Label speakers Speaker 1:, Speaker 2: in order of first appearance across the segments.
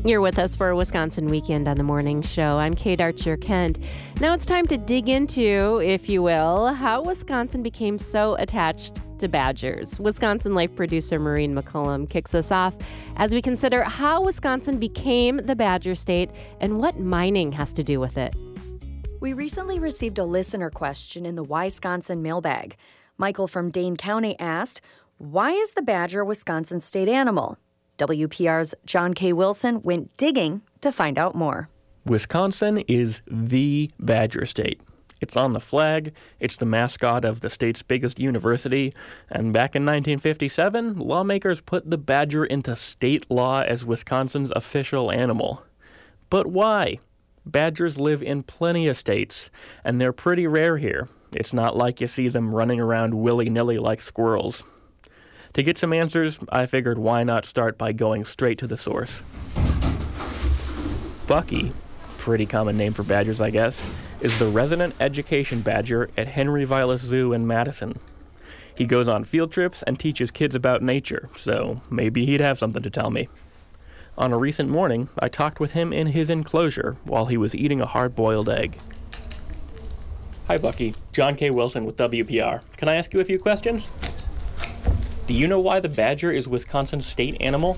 Speaker 1: You're with us for a Wisconsin Weekend on the Morning Show. I'm Kate Archer-Kent. Now it's time to dig into, if you will, how Wisconsin became so attached to badgers. Wisconsin Life producer Maureen McCullum kicks us off as we consider how Wisconsin became the badger state and what mining has to do with it.
Speaker 2: We recently received a listener question in the Wisconsin mailbag. Michael from Dane County asked, why is the badger Wisconsin's state animal? WPR's John K. Wilson went digging to find out more.
Speaker 3: Wisconsin is the badger state. It's on the flag, it's the mascot of the state's biggest university, and back in 1957, lawmakers put the badger into state law as Wisconsin's official animal. But why? Badgers live in plenty of states, and they're pretty rare here. It's not like you see them running around willy-nilly like squirrels. To get some answers, I figured why not start by going straight to the source. Bucky, pretty common name for badgers I guess, is the resident education badger at Henry Vilas Zoo in Madison. He goes on field trips and teaches kids about nature, so maybe he'd have something to tell me. On a recent morning, I talked with him in his enclosure while he was eating a hard-boiled egg. Hi Bucky, John K. Wilson with WPR. Can I ask you a few questions? Do you know why the badger is Wisconsin's state animal?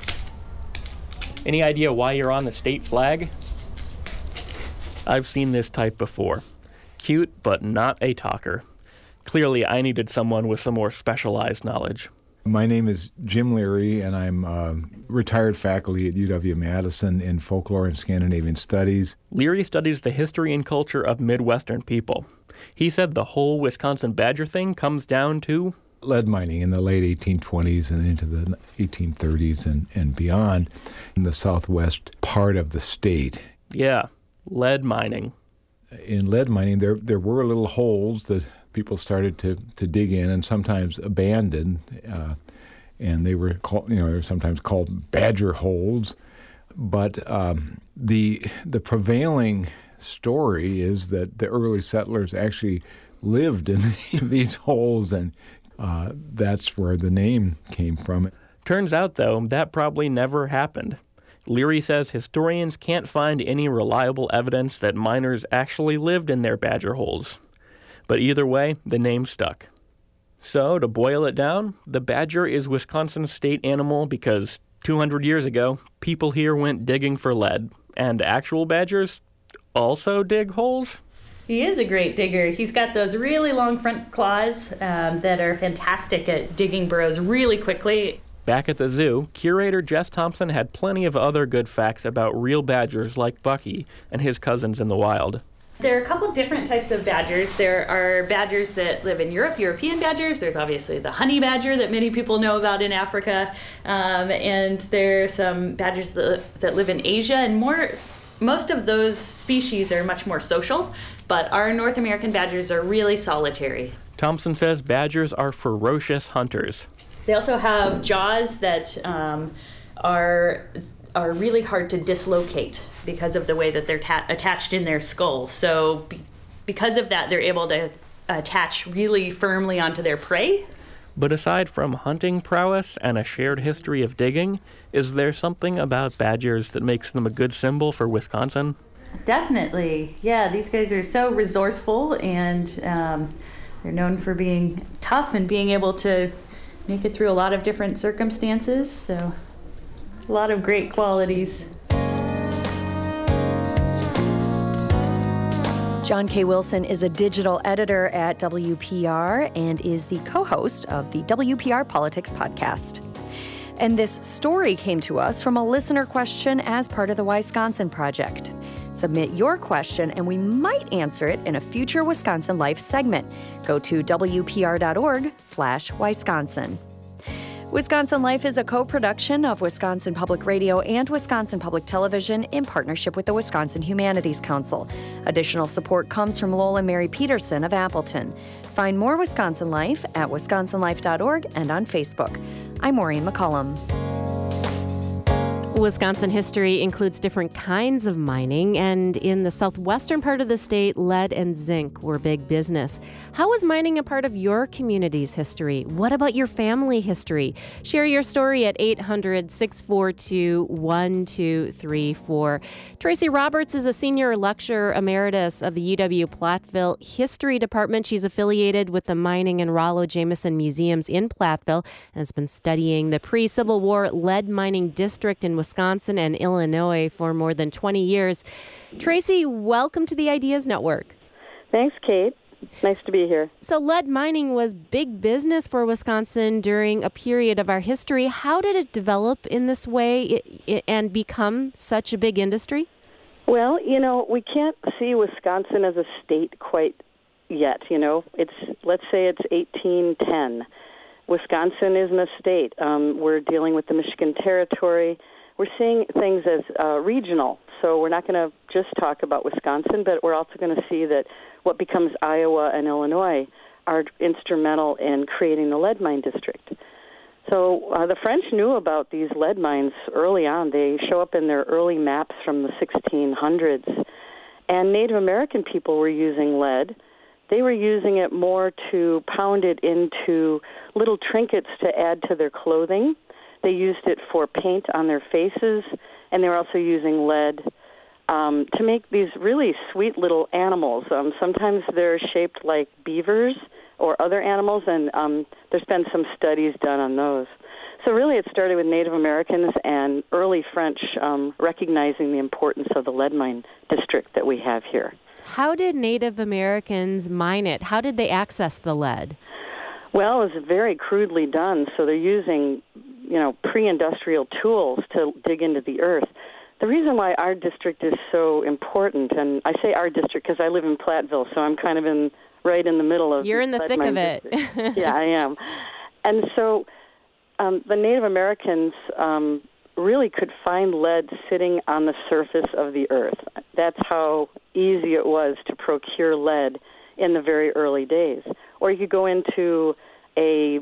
Speaker 3: Any idea why you're on the state flag? I've seen this type before. Cute, but not a talker. Clearly, I needed someone with some more specialized knowledge.
Speaker 4: My name is Jim Leary, and I'm retired faculty at UW-Madison in folklore and Scandinavian studies.
Speaker 3: Leary studies the history and culture of Midwestern people. He said the whole Wisconsin badger thing comes down to
Speaker 4: lead mining in the late 1820s and into the 1830s and beyond in the southwest part of the state.
Speaker 3: Yeah, lead mining.
Speaker 4: In lead mining, there were little holes that people started to dig in and sometimes abandon, and they were called, they were sometimes called badger holes. But the prevailing story is that the early settlers actually lived in these holes, and that's where the name came from.
Speaker 3: Turns out, though, that probably never happened. Leary says historians can't find any reliable evidence that miners actually lived in their badger holes. But either way, the name stuck. So, to boil it down, the badger is Wisconsin's state animal because 200 years ago, people here went digging for lead, and actual badgers also dig holes?
Speaker 5: He is a great digger. He's got those really long front claws that are fantastic at digging burrows really quickly.
Speaker 3: Back at the zoo, curator Jess Thompson had plenty of other good facts about real badgers like Bucky and his cousins in the wild.
Speaker 5: There are a couple different types of badgers. There are badgers that live in Europe, European badgers. There's obviously the honey badger that many people know about in Africa. And there are some badgers that live in Asia. And most of those species are much more social, but our North American badgers are really solitary.
Speaker 3: Thompson says badgers are ferocious hunters.
Speaker 5: They also have jaws that are really hard to dislocate because of the way that they're attached in their skull. So because of that, they're able to attach really firmly onto their prey.
Speaker 3: But aside from hunting prowess and a shared history of digging, is there something about badgers that makes them a good symbol for Wisconsin?
Speaker 5: Definitely. Yeah, these guys are so resourceful, and they're known for being tough and being able to make it through a lot of different circumstances. So a lot of great qualities.
Speaker 2: John K. Wilson is a digital editor at WPR and is the co-host of the WPR Politics podcast. And this story came to us from a listener question as part of the Wisconsin Project. Submit your question and we might answer it in a future Wisconsin Life segment. Go to WPR.org/Wisconsin. Wisconsin Life is a co-production of Wisconsin Public Radio and Wisconsin Public Television in partnership with the Wisconsin Humanities Council. Additional support comes from Lowell and Mary Peterson of Appleton. Find more Wisconsin Life at wisconsinlife.org and on Facebook. I'm Maureen McCullum.
Speaker 1: Wisconsin history includes different kinds of mining, and in the southwestern part of the state, lead and zinc were big business. How was mining a part of your community's history? What about your family history? Share your story at 800-642-1234. Tracy Roberts is a senior lecturer emeritus of the UW-Platteville History Department. She's affiliated with the Mining and Rollo Jameson Museums in Platteville and has been studying the pre-Civil War lead mining district in Wisconsin and Illinois for more than 20 years. Tracy, welcome to the Ideas Network.
Speaker 6: Thanks, Kate. Nice to be here.
Speaker 1: So lead mining was big business for Wisconsin during a period of our history. How did it develop in this way and become such a big industry?
Speaker 6: Well, we can't see Wisconsin as a state quite yet. Let's say it's 1810. Wisconsin isn't a state. We're dealing with the Michigan Territory. We're seeing things as regional, so we're not going to just talk about Wisconsin, but we're also going to see that what becomes Iowa and Illinois are instrumental in creating the lead mine district. So the French knew about these lead mines early on. They show up in their early maps from the 1600s, and Native American people were using lead. They were using it more to pound it into little trinkets to add to their clothing. They used it for paint on their faces, and they were also using lead to make these really sweet little animals. Sometimes they're shaped like beavers or other animals, and there's been some studies done on those. So really it started with Native Americans and early French recognizing the importance of the lead mine district that we have here.
Speaker 1: How did Native Americans mine it? How did they access the lead?
Speaker 6: Well, it was very crudely done, so they're using pre-industrial tools to dig into the earth. The reason why our district is so important, and I say our district because I live in Platteville, so I'm kind of right in the middle of.
Speaker 1: You're in the thick of it.
Speaker 6: Yeah, I am. And so the Native Americans really could find lead sitting on the surface of the earth. That's how easy it was to procure lead in the very early days. Or you could go into a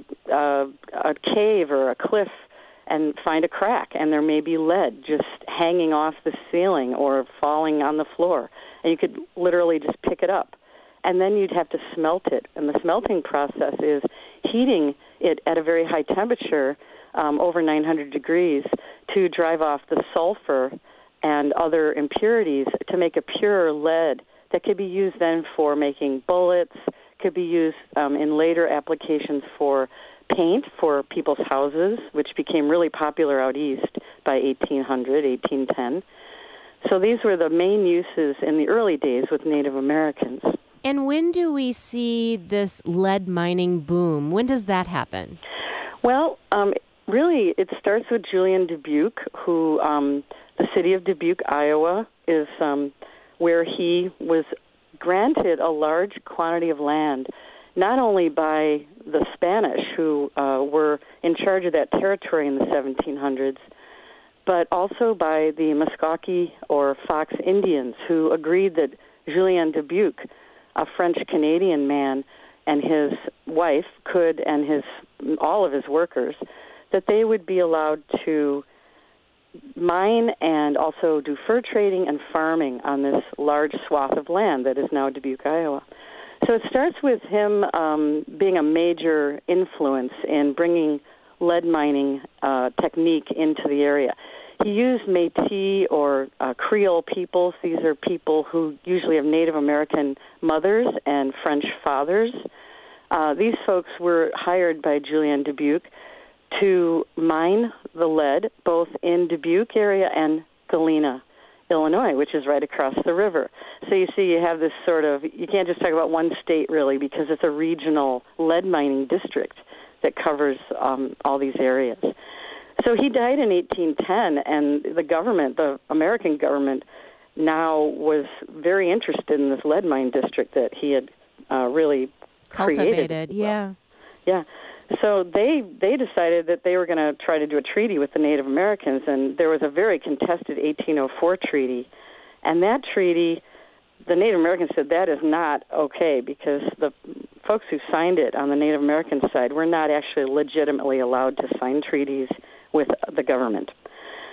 Speaker 6: cave or a cliff and find a crack, and there may be lead just hanging off the ceiling or falling on the floor, and you could literally just pick it up. And then you'd have to smelt it, and the smelting process is heating it at a very high temperature, over 900 degrees, to drive off the sulfur and other impurities to make a pure lead that could be used then for making bullets, could be used in later applications for paint for people's houses, which became really popular out east by 1810. So these were the main uses in the early days with Native Americans.
Speaker 1: And when do we see this lead mining boom? When does that happen?
Speaker 6: Well, really, it starts with Julian Dubuque, who the city of Dubuque, Iowa, is where he was granted a large quantity of land, not only by the Spanish, who were in charge of that territory in the 1700s, but also by the Muskogee or Fox Indians, who agreed that Julien Dubuque, a French-Canadian man, and his wife could, and all of his workers, that they would be allowed to mine and also do fur trading and farming on this large swath of land that is now Dubuque, Iowa. So it starts with him being a major influence in bringing lead mining technique into the area. He used Métis or Creole peoples. These are people who usually have Native American mothers and French fathers. These folks were hired by Julien Dubuque to mine the lead both in Dubuque area and Galena, Illinois, which is right across the river. So you see you have this you can't just talk about one state really, because it's a regional lead mining district that covers all these areas. So he died in 1810, and the American government now was very interested in this lead mine district that he had really
Speaker 1: cultivated.
Speaker 6: Yeah. So they decided that they were going to try to do a treaty with the Native Americans, and there was a very contested 1804 treaty. And that treaty, the Native Americans said that is not okay, because the folks who signed it on the Native American side were not actually legitimately allowed to sign treaties with the government.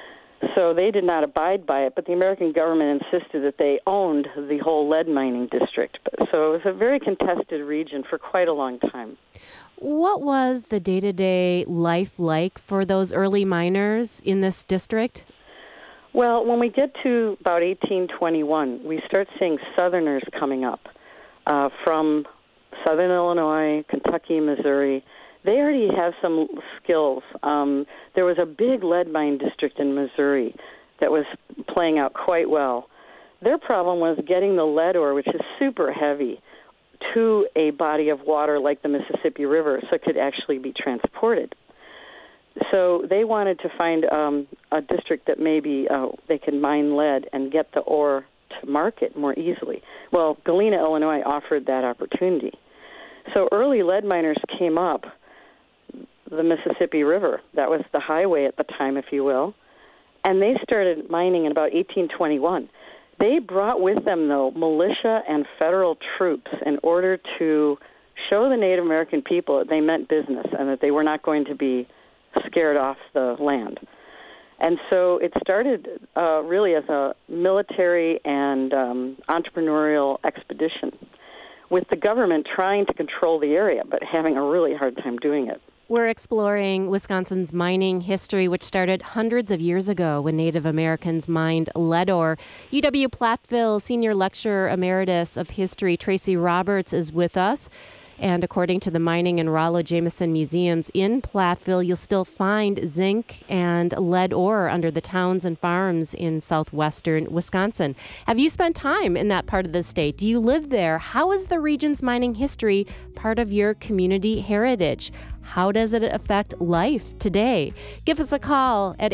Speaker 6: So they did not abide by it, but the American government insisted that they owned the whole lead mining district. So it was a very contested region for quite a long time.
Speaker 1: What was the day-to-day life like for those early miners in this district?
Speaker 6: Well, when we get to about 1821, we start seeing Southerners coming up from Southern Illinois, Kentucky, Missouri. They already have some skills. There was a big lead mine district in Missouri that was playing out quite well. Their problem was getting the lead ore, which is super heavy, to a body of water like the Mississippi River so it could actually be transported. So they wanted to find a district that maybe they could mine lead and get the ore to market more easily. Well, Galena, Illinois offered that opportunity. So early lead miners came up the Mississippi River. That was the highway at the time, if you will. And they started mining in about 1821. They brought with them, though, militia and federal troops in order to show the Native American people that they meant business and that they were not going to be scared off the land. And so it started really as a military and entrepreneurial expedition with the government trying to control the area but having a really hard time doing it.
Speaker 1: We're exploring Wisconsin's mining history, which started hundreds of years ago when Native Americans mined lead ore. UW-Platteville Senior Lecturer Emeritus of History Tracy Roberts is with us. And according to the Mining and Rollo Jameson Museums in Platteville, you'll still find zinc and lead ore under the towns and farms in southwestern Wisconsin. Have you spent time in that part of the state? Do you live there? How is the region's mining history part of your community heritage? How does it affect life today? Give us a call at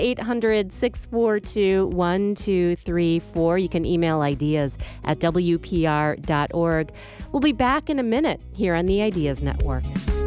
Speaker 1: 800-642-1234. You can email ideas at WPR.org. We'll be back in a minute here on the Ideas Network.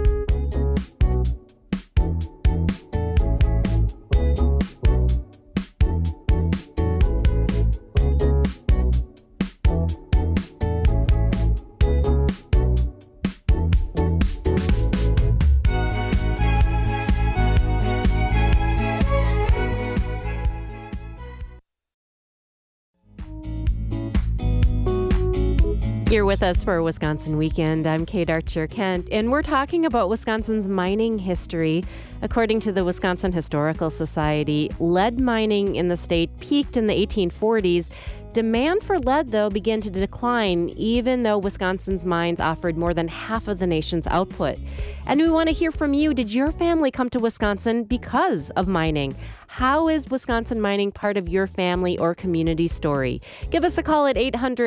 Speaker 1: You're with us for Wisconsin Weekend. I'm Kate Archer-Kent, and we're talking about Wisconsin's mining history. According to the Wisconsin Historical Society, lead mining in the state peaked in the 1840s. Demand for lead, though, began to decline, even though Wisconsin's mines offered more than half of the nation's output. And we want to hear from you. Did your family come to Wisconsin because of mining? How is Wisconsin mining part of your family or community story? Give us a call at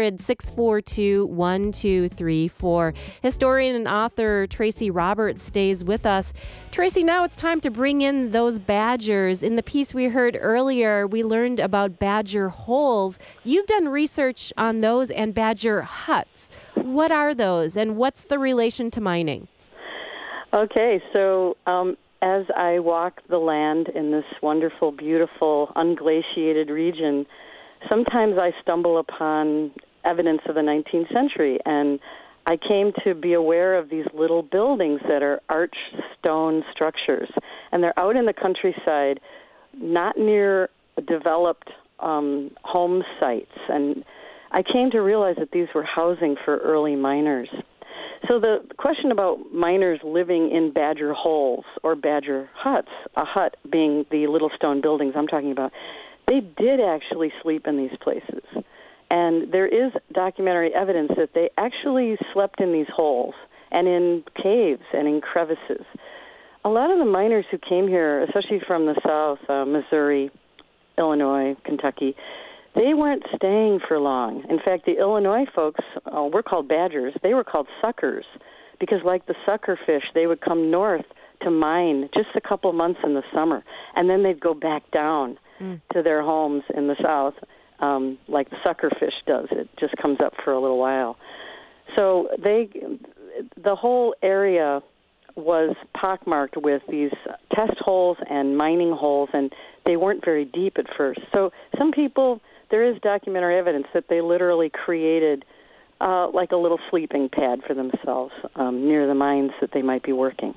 Speaker 1: 800-642-1234. Historian and author Tracy Roberts stays with us. Tracy, now it's time to bring in those badgers. In the piece we heard earlier, we learned about badger holes. You've done research on those and badger huts. What are those, and what's the relation to mining?
Speaker 6: Okay, so as I walk the land in this wonderful, beautiful, unglaciated region, sometimes I stumble upon evidence of the 19th century, and I came to be aware of these little buildings that are arched stone structures, and they're out in the countryside, not near developed home sites. And I came to realize that these were housing for early miners. So the question about miners living in badger holes or badger huts, a hut being the little stone buildings I'm talking about, they did actually sleep in these places. And there is documentary evidence that they actually slept in these holes and in caves and in crevices. A lot of the miners who came here, especially from the south, Missouri, Illinois, Kentucky, they weren't staying for long. In fact, the Illinois folks were called badgers. They were called suckers because, like the sucker fish, they would come north to mine just a couple of months in the summer, and then they'd go back down to their homes in the south, like the sucker fish does. It just comes up for a little while. So the whole area was pockmarked with these test holes and mining holes, and they weren't very deep at first. So some people... There is documentary evidence that they literally created like a little sleeping pad for themselves near the mines that they might be working.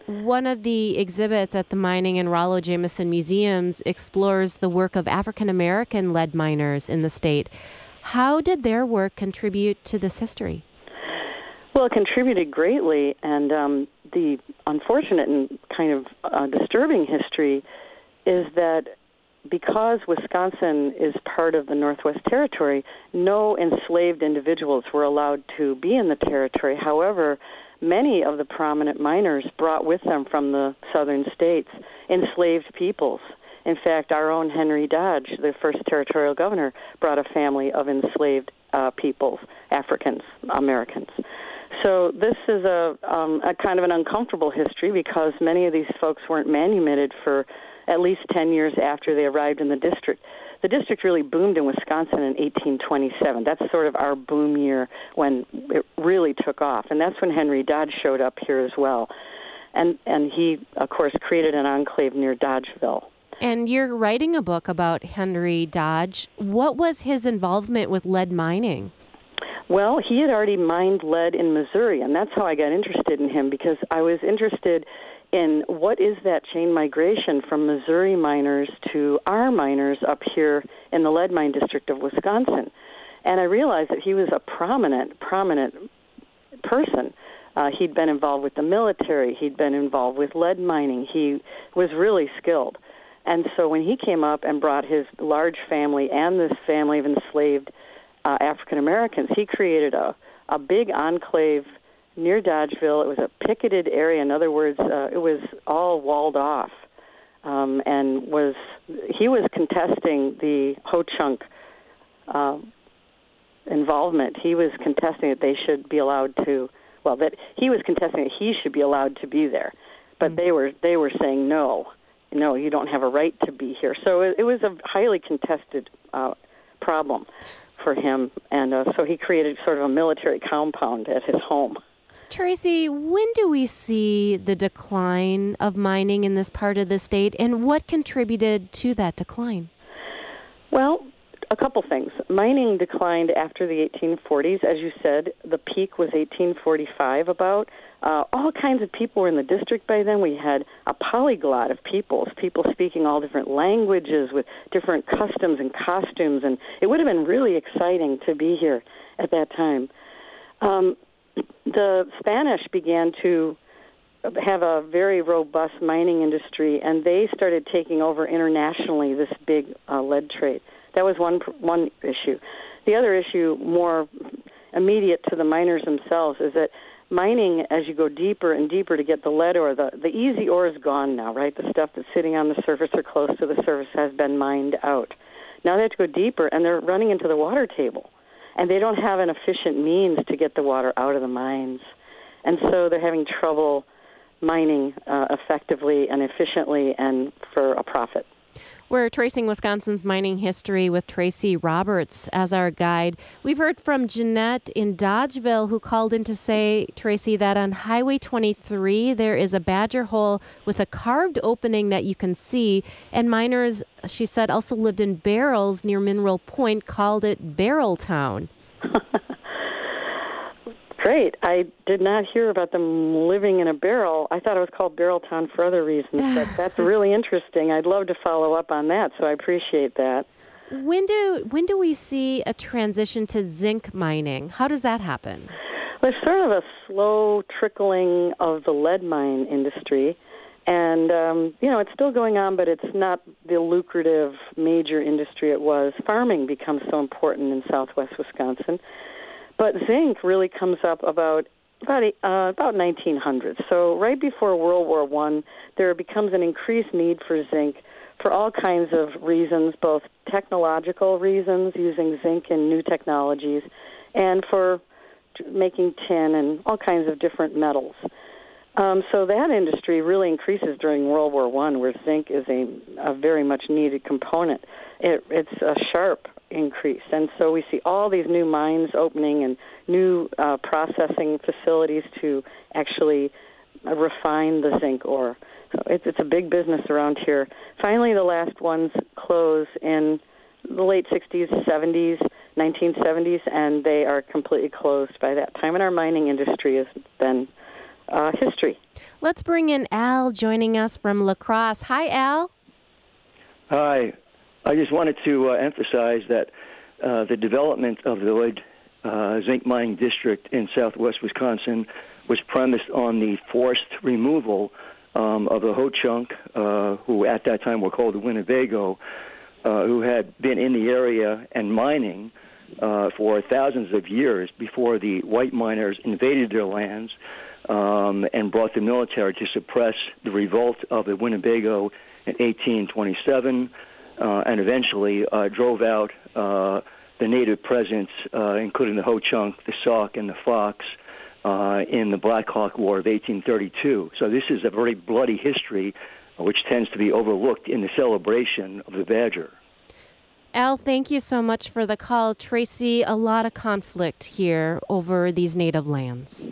Speaker 1: One of the exhibits at the Mining and Rollo Jameson Museums explores the work of African-American lead miners in the state. How did their work contribute to this history?
Speaker 6: Well, it contributed greatly, and the unfortunate and kind of disturbing history is that because Wisconsin is part of the Northwest Territory, no enslaved individuals were allowed to be in the territory. However, many of the prominent miners brought with them from the southern states enslaved peoples. In fact, our own Henry Dodge, the first territorial governor, brought a family of enslaved peoples, Africans, Americans. So this is a kind of an uncomfortable history because many of these folks weren't manumitted for at least 10 years after they arrived in the district. The district really boomed in Wisconsin in 1827. That's sort of our boom year when it really took off. And that's when Henry Dodge showed up here as well. And he, of course, created an enclave near Dodgeville.
Speaker 1: And you're writing a book about Henry Dodge. What was his involvement with lead mining?
Speaker 6: Well, he had already mined lead in Missouri, and that's how I got interested in him, because I was interested in what is that chain migration from Missouri miners to our miners up here in the lead mine district of Wisconsin. And I realized that he was a prominent person. He'd been involved with the military. He'd been involved with lead mining. He was really skilled. And so when he came up and brought his large family and this family of enslaved African Americans, he created a big enclave near Dodgeville. It was a picketed area. In other words, it was all walled off, and he was contesting the Ho-Chunk involvement. He was contesting that they should be allowed to. Well, that he was contesting that he should be allowed to be there, but they were saying no, you don't have a right to be here. So it was a highly contested problem for him, and so he created sort of a military compound at his home.
Speaker 1: Tracy, when do we see the decline of mining in this part of the state, and what contributed to that decline?
Speaker 6: Well, a couple things. Mining declined after the 1840s. As you said, the peak was 1845 about. All kinds of people were in the district by then. We had a polyglot of people speaking all different languages with different customs and costumes, and it would have been really exciting to be here at that time. The Spanish began to have a very robust mining industry, and they started taking over internationally this big lead trade. That was one issue. The other issue, more immediate to the miners themselves, is that mining, as you go deeper and deeper to get the lead ore, the easy ore is gone now, right? The stuff that's sitting on the surface or close to the surface has been mined out. Now they have to go deeper, and they're running into the water table, and they don't have an efficient means to get the water out of the mines. And so they're having trouble mining effectively and efficiently and for a profit.
Speaker 1: We're tracing Wisconsin's mining history with Tracy Roberts as our guide. We've heard from Jeanette in Dodgeville, who called in to say, Tracy, that on Highway 23 there is a badger hole with a carved opening that you can see, and miners, she said, also lived in barrels near Mineral Point, called it Barrel Town.
Speaker 6: Great. I did not hear about them living in a barrel. I thought it was called Barrel Town for other reasons, but that's really interesting. I'd love to follow up on that, so I appreciate that.
Speaker 1: When do we see a transition to zinc mining? How does that happen?
Speaker 6: Well, it's sort of a slow trickling of the lead mine industry, and it's still going on, but it's not the lucrative major industry it was. Farming becomes so important in southwest Wisconsin. But zinc really comes up about 1900. So right before World War I, there becomes an increased need for zinc for all kinds of reasons, both technological reasons, using zinc in new technologies, and for making tin and all kinds of different metals. So that industry really increases during World War I, where zinc is a very much needed component. It's a sharp increase, and so we see all these new mines opening and new processing facilities to actually refine the zinc ore. So it's a big business around here. Finally, the last ones close in the late 60s, 70s, 1970s, and they are completely closed by that time, and our mining industry has been history.
Speaker 1: Let's bring in Al joining us from La Crosse. Hi, Al.
Speaker 7: Hi. I just wanted to emphasize that the development of the Lloyd zinc mining district in southwest Wisconsin was premised on the forced removal of the Ho-Chunk, who at that time were called the Winnebago, who had been in the area and mining for thousands of years before the white miners invaded their lands and brought the military to suppress the revolt of the Winnebago in 1827 and eventually drove out the native presence, including the Ho-Chunk, the Sauk, and the Fox, in the Black Hawk War of 1832. So this is a very bloody history, which tends to be overlooked in the celebration of the Badger.
Speaker 1: Al, thank you so much for the call. Tracy, a lot of conflict here over these native lands.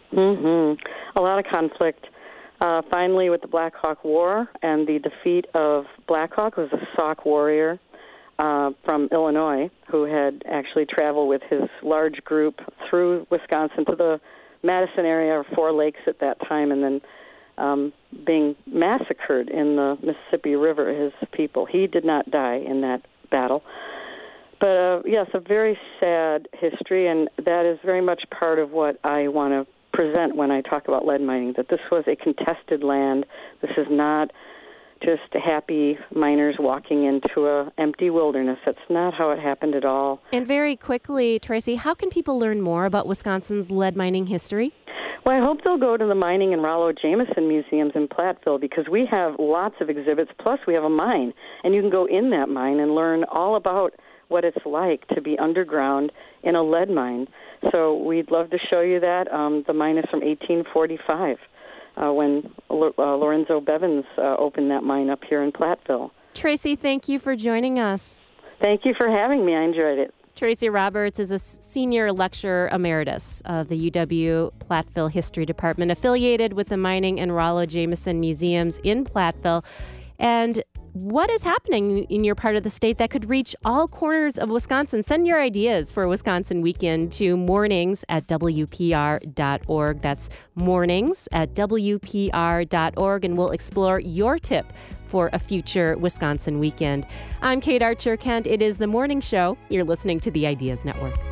Speaker 6: A lot of conflict. Finally, with the Black Hawk War and the defeat of Black Hawk, who was a Sauk warrior from Illinois, who had actually traveled with his large group through Wisconsin to the Madison area, or 4 Lakes at that time, and then being massacred in the Mississippi River, his people. He did not die in that battle. But yes, a very sad history, and that is very much part of what I want to present when I talk about lead mining, that this was a contested land. This is not just happy miners walking into an empty wilderness. That's not how it happened at all.
Speaker 1: And very quickly, Tracy, how can people learn more about Wisconsin's lead mining history?
Speaker 6: Well, I hope they'll go to the Mining and Rollo Jameson museums in Platteville, because we have lots of exhibits, plus we have a mine, and you can go in that mine and learn all about what it's like to be underground in a lead mine. So we'd love to show you that. The mine is from 1845, when Lorenzo Bevins opened that mine up here in Platteville.
Speaker 1: Tracy, thank you for joining us.
Speaker 6: Thank you for having me. I enjoyed it.
Speaker 1: Tracy Roberts is a senior lecturer emeritus of the UW Platteville History Department, affiliated with the Mining and Rollo Jameson Museums in Platteville. And what is happening in your part of the state that could reach all corners of Wisconsin? Send your ideas for Wisconsin Weekend to mornings@wpr.org. That's mornings@wpr.org, and we'll explore your tip for a future Wisconsin Weekend. I'm Kate Archer-Kent. It is The Morning Show. You're listening to the Ideas Network.